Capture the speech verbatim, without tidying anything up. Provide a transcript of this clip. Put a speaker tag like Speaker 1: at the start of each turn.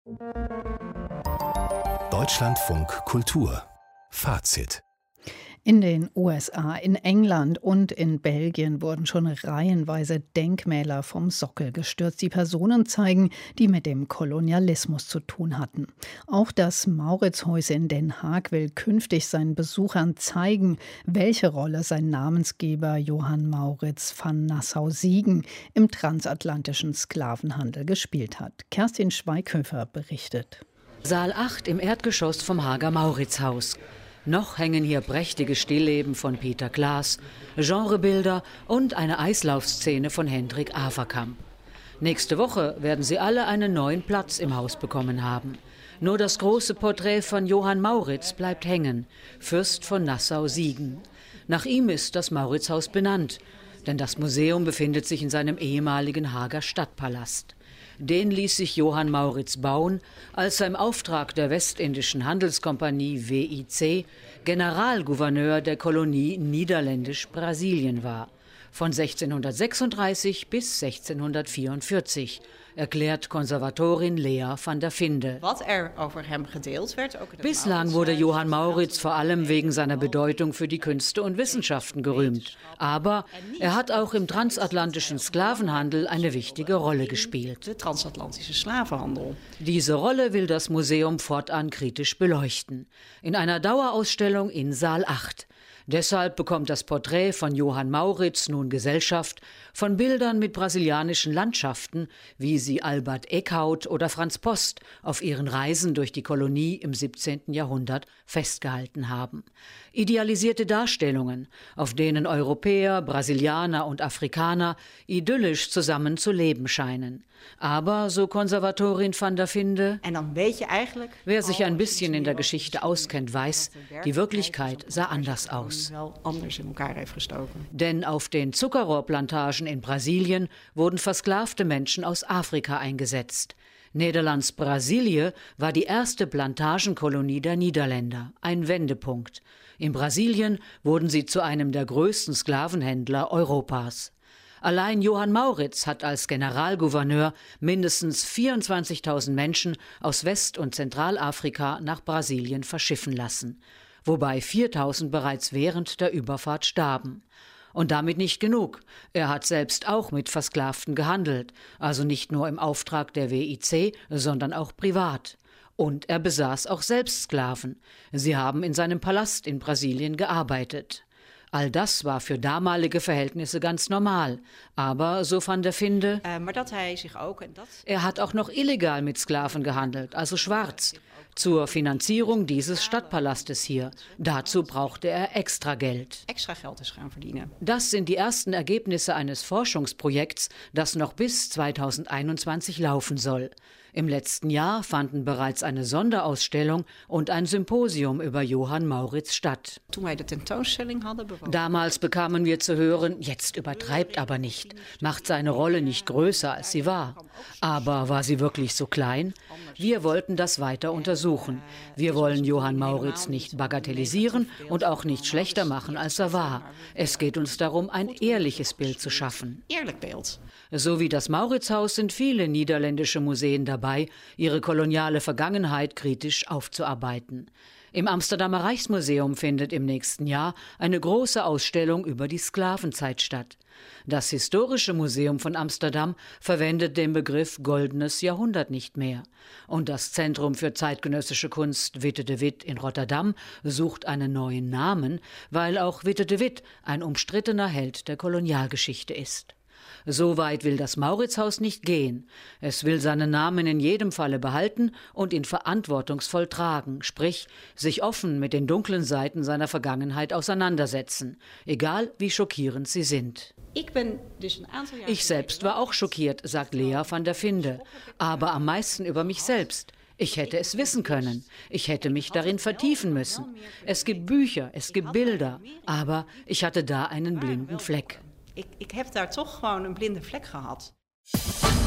Speaker 1: Deutschlandfunk Kultur Fazit.
Speaker 2: In den U S A, in England und in Belgien wurden schon reihenweise Denkmäler vom Sockel gestürzt, die Personen zeigen, die mit dem Kolonialismus zu tun hatten. Auch das Mauritshuis in Den Haag will künftig seinen Besuchern zeigen, welche Rolle sein Namensgeber Johann Mauritz van Nassau-Siegen im transatlantischen Sklavenhandel gespielt hat. Kerstin Schweighöfer berichtet.
Speaker 3: Saal acht im Erdgeschoss vom Haager Mauritshaus. Noch hängen hier prächtige Stillleben von Peter Klaas, Genrebilder und eine Eislaufszene von Hendrik Averkamp. Nächste Woche werden sie alle einen neuen Platz im Haus bekommen haben. Nur das große Porträt von Johann Mauritz bleibt hängen, Fürst von Nassau-Siegen. Nach ihm ist das Mauritshaus benannt, denn das Museum befindet sich in seinem ehemaligen Haager Stadtpalast. Den ließ sich Johann Mauritz bauen, als er im Auftrag der Westindischen Handelskompanie W I C Generalgouverneur der Kolonie Niederländisch-Brasilien war. Von sechzehnhundertsechsunddreißig bis sechzehnhundertvierundvierzig, erklärt Konservatorin Lea van der Vinde. Bislang wurde Johann Mauritz vor allem wegen seiner Bedeutung für die Künste und Wissenschaften gerühmt. Aber er hat auch im transatlantischen Sklavenhandel eine wichtige Rolle gespielt. Diese Rolle will das Museum fortan kritisch beleuchten. In einer Dauerausstellung in Saal acht. Deshalb bekommt das Porträt von Johann Mauritz nun Gesellschaft von Bildern mit brasilianischen Landschaften, wie sie Albert Eckhout oder Franz Post auf ihren Reisen durch die Kolonie im siebzehnten Jahrhundert festgehalten haben. Idealisierte Darstellungen, auf denen Europäer, Brasilianer und Afrikaner idyllisch zusammen zu leben scheinen. Aber, so Konservatorin van der Vinde, wer sich ein bisschen in der Geschichte auskennt, weiß, die Wirklichkeit sah anders aus. Denn auf den Zuckerrohrplantagen in Brasilien wurden versklavte Menschen aus Afrika eingesetzt. Nederlands Brasilie war die erste Plantagenkolonie der Niederländer, ein Wendepunkt. In Brasilien wurden sie zu einem der größten Sklavenhändler Europas. Allein Johann Mauritz hat als Generalgouverneur mindestens vierundzwanzigtausend Menschen aus West- und Zentralafrika nach Brasilien verschiffen lassen, wobei viertausend bereits während der Überfahrt starben. Und damit nicht genug. Er hat selbst auch mit Versklavten gehandelt, also nicht nur im Auftrag der W I C, sondern auch privat. Und er besaß auch selbst Sklaven. Sie haben in seinem Palast in Brasilien gearbeitet. All das war für damalige Verhältnisse ganz normal. Aber, so van der Vinde, er hat auch noch illegal mit Sklaven gehandelt, also schwarz. Zur Finanzierung dieses Stadtpalastes hier. Dazu brauchte er extra Geld. Das sind die ersten Ergebnisse eines Forschungsprojekts, das noch bis zweitausendeinundzwanzig laufen soll. Im letzten Jahr fanden bereits eine Sonderausstellung und ein Symposium über Johann Mauritz statt. Damals bekamen wir zu hören, jetzt übertreibt aber nicht, macht seine Rolle nicht größer, als sie war. Aber war sie wirklich so klein? Wir wollten das weiter untersuchen. Wir wollen Johann Mauritz nicht bagatellisieren und auch nicht schlechter machen, als er war. Es geht uns darum, ein ehrliches Bild zu schaffen. So wie das Mauritshaus sind viele niederländische Museen dabei, ihre koloniale Vergangenheit kritisch aufzuarbeiten. Im Amsterdamer Rijksmuseum findet im nächsten Jahr eine große Ausstellung über die Sklavenzeit statt. Das Historische Museum von Amsterdam verwendet den Begriff Goldenes Jahrhundert nicht mehr. Und das Zentrum für zeitgenössische Kunst Witte de With in Rotterdam sucht einen neuen Namen, weil auch Witte de With ein umstrittener Held der Kolonialgeschichte ist. So weit will das Mauritshaus nicht gehen. Es will seinen Namen in jedem Falle behalten und ihn verantwortungsvoll tragen, sprich, sich offen mit den dunklen Seiten seiner Vergangenheit auseinandersetzen, egal wie schockierend sie sind. Ich selbst war auch schockiert, sagt Lea van der Vinde, aber am meisten über mich selbst. Ich hätte es wissen können. Ich hätte mich darin vertiefen müssen. Es gibt Bücher, es gibt Bilder, aber ich hatte da einen blinden Fleck.
Speaker 4: Ik, ik heb daar toch gewoon een blinde vlek gehad.